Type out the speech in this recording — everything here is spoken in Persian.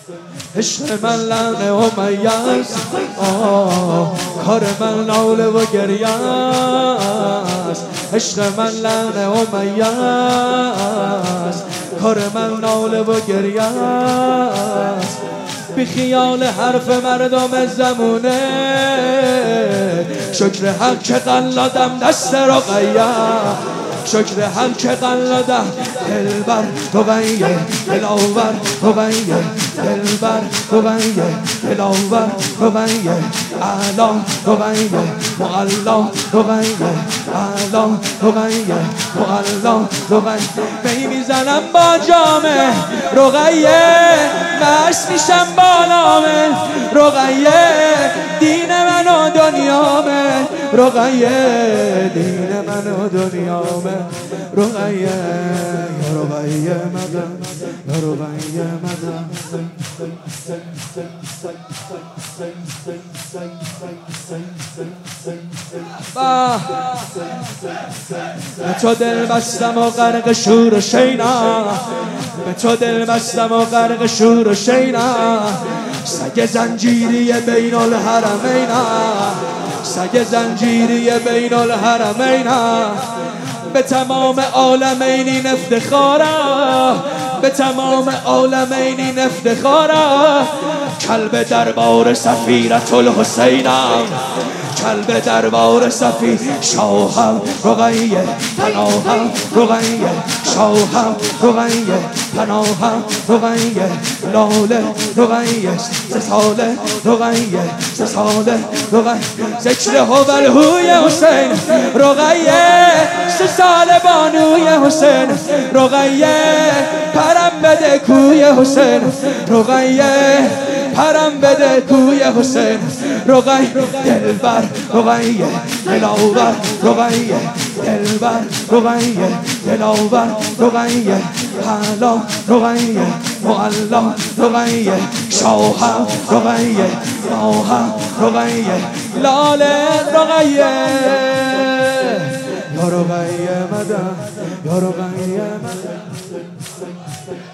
عشق من لعنه امیه است، کار من ناله و گریه است. عشق من لعنه امیه است، کار من ناله و گریه است. بی خیال حرف مردم زمونه، شکر حق که قلادم دست رقیه، شکر حق که قلادم دلبر رقیه، دلاور رقیه، دلبر رقیه، دلاور رقیه، اعلا رقیه، معلا رقیه، اعلا رقیه، معلا رقیه. می میزنم با جامه رقیه، مست میشم با نامه رقیه. دین من و دنیامه رقیه، دین من و دنیامه رقیه. یا رقیه مدن، یا رقیه مدن. به تو دل بستم و غرق شور و شینا، به تو دل بستم و غرق شور و شینا. سگ زنجیری بین الحرمین، سگ زنجیری بین الحرمین. به تمام عالمین افتخارا، به تمام عالمین افتخارا. کلب دربار سفیرت الحسینم، کلب دربار سفیر. شاهم رقیه، پناهم رقیه، شاهم رقیه، پناهم رقیه. لاله رقیه، سه ساله رقیه، سه ساله رقیه. ذکر هوالهوی حسین رقیه، سه سال بانوی حسین رقیه. پرم بده کوی حسین رقیه، پرم بده کوی حسین رقیه. دلبر رقیه، دلاور رقیه، دلبر رقیه، دلاور رقیه. اعلا رقیه، معلا رقیه، شاهم رقیه، ماهم رقیه. لاله رقیه، یا رقیه مدن، یا رقیه مدن.